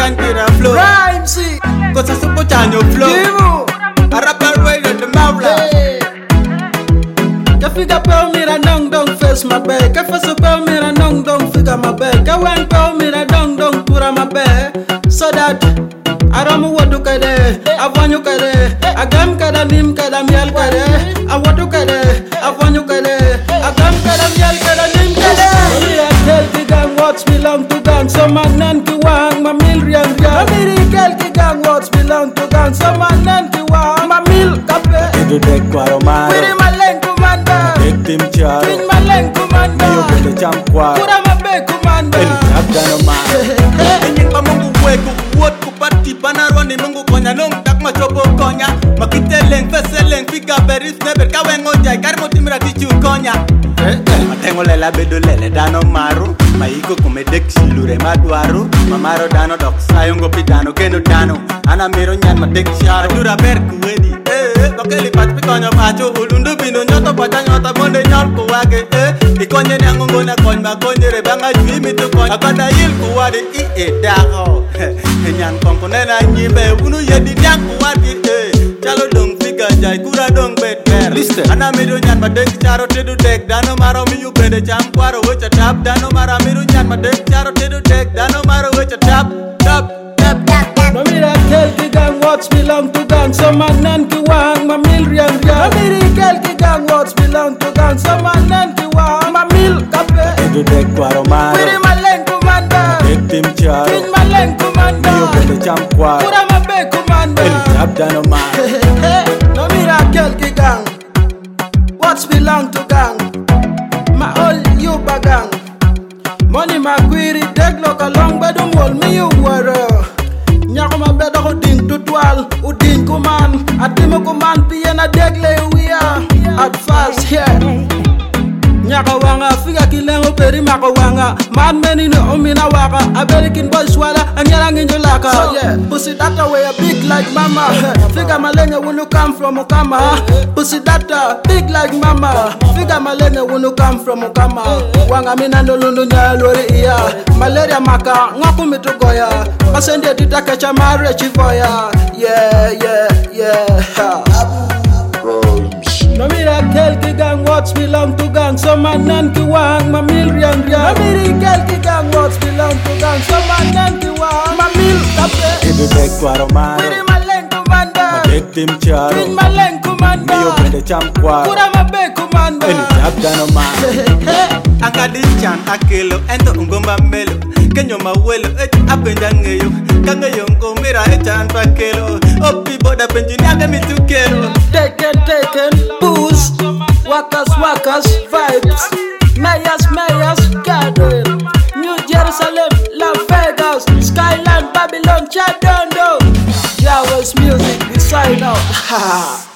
Cantera flow. Rhyme, see. Cosa su pochano flow. Divo. A rapper way the maula. Ka figa pa mira dong dong face my back. Ka faso pa mira dong dong figa my back. Ka wan pa mira dong dong pura my back. So that Aramu wadu kade, avanyu kade, agam kada nim kada mial kade, awadu kade, avanyu kade, agam kada mial kada nim kade. We are tell the gang what's belong to gang, so manan ki wang mamil riang riang. Amiri kel ki gang what's belong to gang, so manan ki wang mamil kape. Idu dek kwaro maro. Piri maleng kumanda, Dek tim charo. pin maleng kumanda. Iyo bende cham kwaro. Kura mabe kumanda. Eli abdano maro. Enying pa mungu wegu wot kupati panaroni mungu konya nung tak machopo konya. Makiteleng feseleng figa beris neber kawengo jai karmo timra tichu konya. Matengo lela bedo lele dano maru. Maiko kume dek silure madwaru. Mamaro dano dok sayongo pidano keno dano. Ana mero nyan ma dek sharo. Adura berku wedi. Kokeli pat pikonyo pacho ulundu bino nyoto pacha nyota monde nyol kuwage. Ikonye nyangongo na kony makonye rebanga jui mitu kony. Akada yil kuwade dako. Nyan konkone na nyibe unu yedi nyang kuwade. Chalo dong figa jai kura dong bet ber. Ana mero nyan ma dek charo tedu dek dano maro miyu bende cham kwaro wecha tap. Dano mara mero nyan ma dek charo tedu dek dano maro wecha tap. Mamira kel ki gang what's belong to gang, so manan ki wang mamil riang riang. Mamiri kel ki gang what's belong to gang, so manan ki wang mamil kape. Idu dek kwaro maro. Piri maleng kumanda, Dek tim charo. pin maleng kumanda. Iyo bende cham kwaro. Kura mabe kumanda. Eli abdano maro. Mamira kel ki gang what's belong to gang, ma all you bagang. Money ma query deg loka long bedum wol mi you wara. Nyakoma bedo ko ding tutwal uding kuman atimo kuman piena degle wia at fast yeah. Nyaka wanga figa kilengo peri mako wanga man meni no omina waka American boys wala anyala nginjo laka yeah. Pussy data way a big like mama figa malenge wunu come from Okama. Pussy data big like mama figa malenge wunu come from Okama. Wanga mina no lundu nyalori iya malaria maka ngaku mitugoya pasende titaka cha mare chivoya yeah. No mira kel ki gang what's belong to gang, so manan ki wang mamil riang riang. No mira kel ki gang what's belong to gang, so manan ki wang mamil kape. Idu dek kwaro maro. Piri maleng kumanda, Dek tim charo. pin maleng kumanda. Iyo bende cham kwaro. Kura mabe kumanda. Eli abdano maro. Akadichan akelo ento ungomba melo. Kenyo mawelo apenda ngeyo. Kangeyo ngomira echan pakelo. Opi boda penji nyaga mitukelo. Taken, booze, workers, vibes, mayors, gathering, New Jerusalem, Las Vegas, Skyline, Babylon, Chadondo, Yahweh's music, we sign out.